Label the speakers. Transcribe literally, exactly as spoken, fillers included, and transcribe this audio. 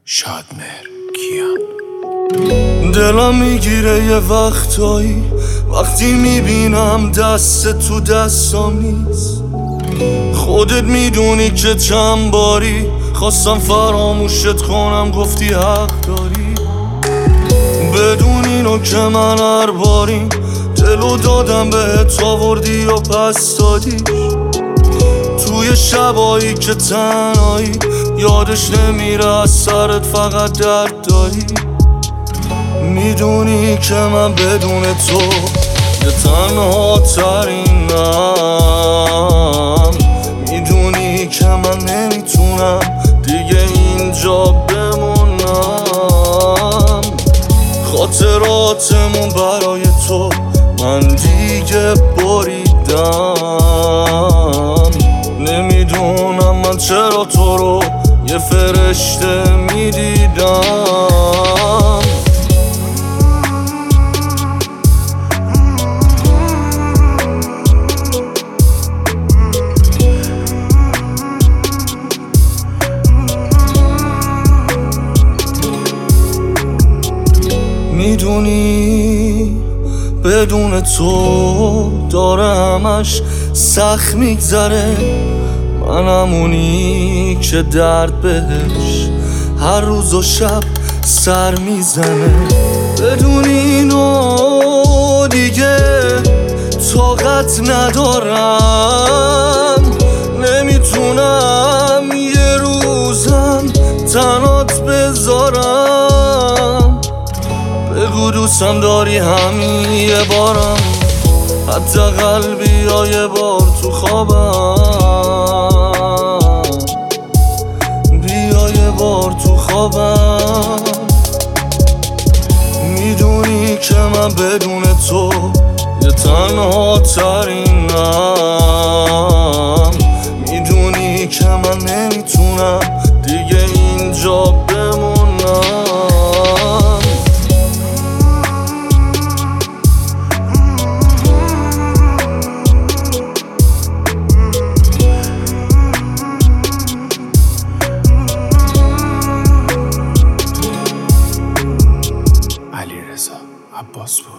Speaker 1: شادمهر کیان.
Speaker 2: دلم میگیره یه وقتایی وقتی میبینم دست تو دستم نیست. خودت میدونی که چند باری خواستم فراموشت کنم، گفتی حق داری. بدون اینو که من هر باری دلو دادم بهت، آوردی و پس دادیش. توی شبایی که تنهایی یادش نمیره از سرت فقط درد داری. میدونی که من بدون تو یه تنها ترینم. میدونی که من نمیتونم دیگه اینجا بمونم. خاطراتمون برای تو من دیگه بریدم. نمیدونم من چرا تو رو یه فرشته میدیدم. میدونی بدون تو داره همش سخت میگذره. من همونی که درد بهش هر روز و شب سر میزنه. بدون اینو دیگه طاقت ندارم. نمیتونم یه روزم تنات بذارم. بگو دوستم داری همین یه بارم، حتی قلبی یا یه بار تو خوابم. بیا یه بار تو خوابم. میدونی که من بدون تو یه تنها ترینم. میدونی که من نمیتونم دیگه اینجا بمونم.
Speaker 1: علیرضا عباسپور.